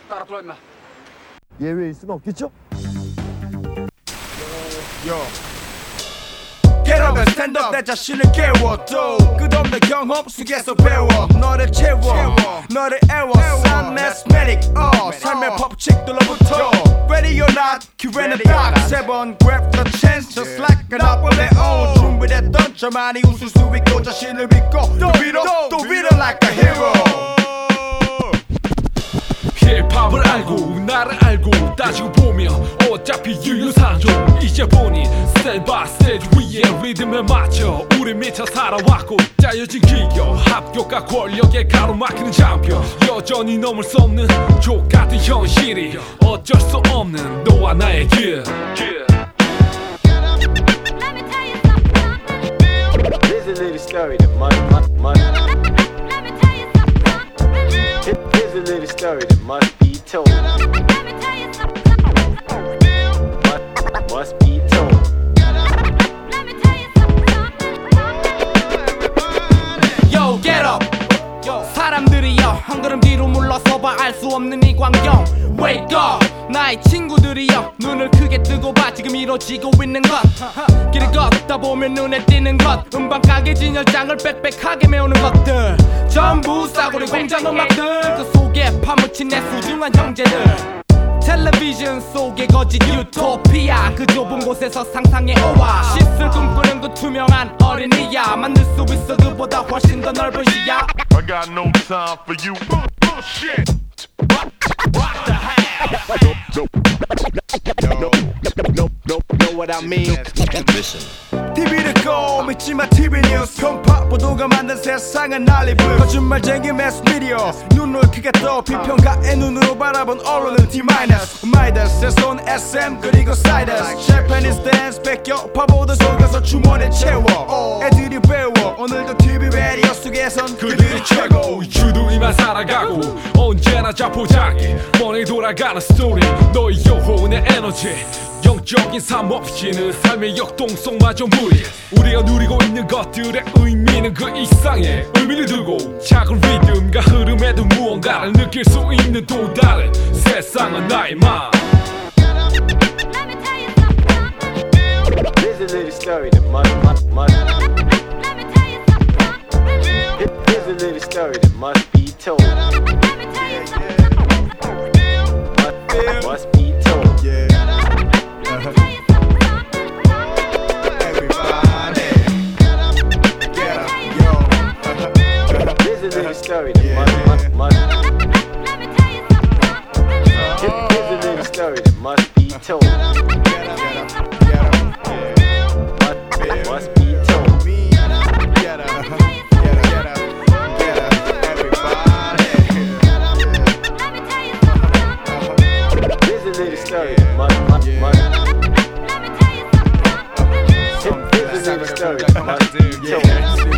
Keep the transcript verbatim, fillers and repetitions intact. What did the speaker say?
따라 들어 임마. 예외일 수는 없겠죠? Get up and stand up 내 자신을 깨워도 끝없는 경험 속에서 배워 너를 채워 너를 애워 산 매스매틱 어 삶의 법칙들로부터 Ready or not 기회는 딱 세 번 grab the chance just like an apple 내 own 준비됐던 저만이 웃을 수 있고 자신을 믿고 또 위로 또 위로 like a hero 힙합을 알고 나를 알고 따지고 보면 어차피 유유상종 이제 보니 스테이지 바이 스테이지 위에 리듬에 맞춰 우리 미쳐 살아왔고 짜여진 기교 합격과 권력에 가로막히는 장벽 여전히 넘을 수 없는 족같은 현실이 어쩔 수 없는 너와 나의 길 Here's a little story that must, must, must. Here's a little story that must be told. Must, must be told. Yo, get up. 사람들이여 한 걸음 뒤로 물러서봐 알 수 없는 이 광경. Wake up. 나의 친구들이여 눈을 크게 뜨고 봐 지금 이루어지고 있는 것 길을 걷다 보면 눈에 띄는 것 음반 가게 진열장을 빽빽하게 메우는 것들 전부 싸구려 공장 음악들 그 속에 파묻힌 내 소중한 형제들 텔레비전 속의 거짓 유토피아 그 좁은 곳에서 상상해 오와 씻을 꿈꾸는 그 투명한 어린이야 만들 수 있어 그보다 훨씬 더 넓은 시야 I got no time for you bullshit. What, what the hell? No, no, no, no, know what I mean? Listen. 티비를 꺼 믿지마 티비 뉴스 편파 보도가 만든 세상은 난리불 거짓말쟁이 매스미디어 눈을 크게 떠 비평가의 눈으로 바라본 언론은 D- 마이더스 손 에스엠 그리고 사이더스 셰파니스 댄스 뺏겨 파보드 속에서 주머니에 채워 애들이 배워 오늘도 티비 라디오 속에선 그들이 최고 주둥이만 살아가고 언제나 자포자기 뻔히 돌아가는 스토리 너의 영혼의 에너지 영적인 삶 없이는 삶의 역동성마저 무리 우리가 누리고 있는 것들의 의미는 그 이상의 의미를 두고 작은 리듬과 흐름에도 무언가를 느낄 수 있는 또 다른 세상은 나의 맘 Here's a little story that must, must, must. Here's a little story that must be told. Must, must be told. yeah. Here's a little story that must, must, must. Here's a little story that must be told. Must, must be told. Here's a little story that must, must, must. Here's a little story that must be told.